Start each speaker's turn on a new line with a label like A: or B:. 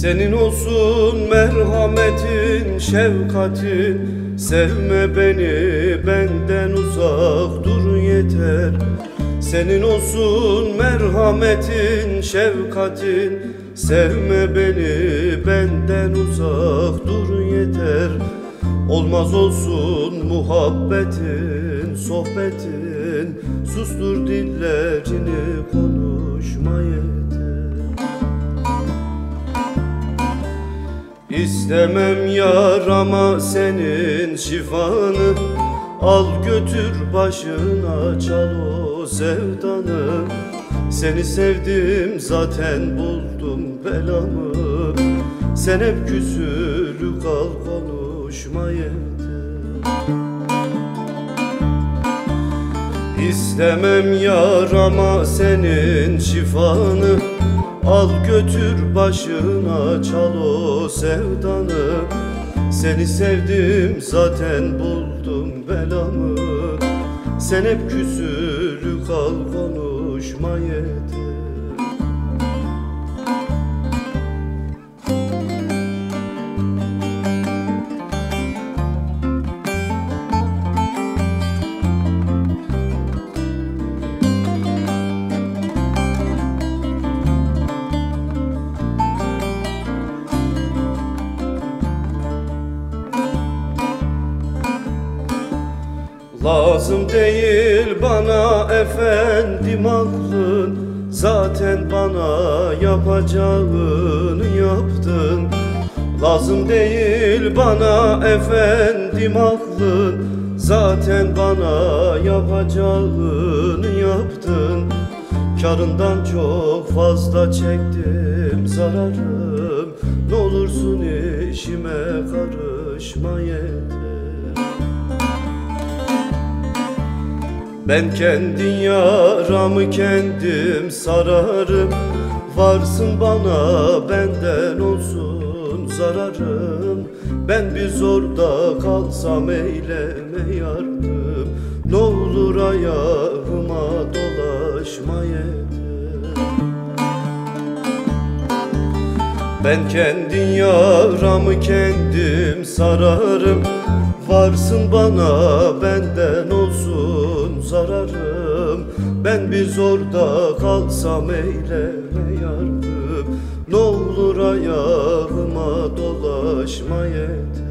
A: Senin olsun merhametin, şefkatin. Sevme beni, benden uzak dur yeter. Senin olsun merhametin, şefkatin. Sevme beni, benden uzak dur yeter. Olmaz olsun muhabbetin, sohbetin. Sustur dillerini, konuşma yeter. İstemem yarama senin şifanı. Al götür başına, çal o sevdanı. Seni sevdim zaten, buldum belamı. Sen hep küsülü kal, konuşma yeter. İstemem yarama senin şifanı. Al götür başına, çal o sevdanı. Seni sevdim zaten, buldum belamı. Sen hep küsülü kal, konuşma yeter. Lazım değil bana efendim aklın. Zaten bana yapacağını yaptın. Lazım değil bana efendim aklın. Zaten bana yapacağını yaptın. Karından çok fazla çektim zararım. Ne olursun işime karışma yeter. Ben kendi yaramı kendim sararım. Varsın bana benden olsun zararım. Ben bir zorda kalsam eyleme yardım. Ne olur ayağıma dolaşma yeter. Ben kendi yaramı kendim sararım. Varsın bana benden olsun zararım. Ben bir zorda kalsam eyleme yardım. Ne olur ayağıma dolaşma yeter.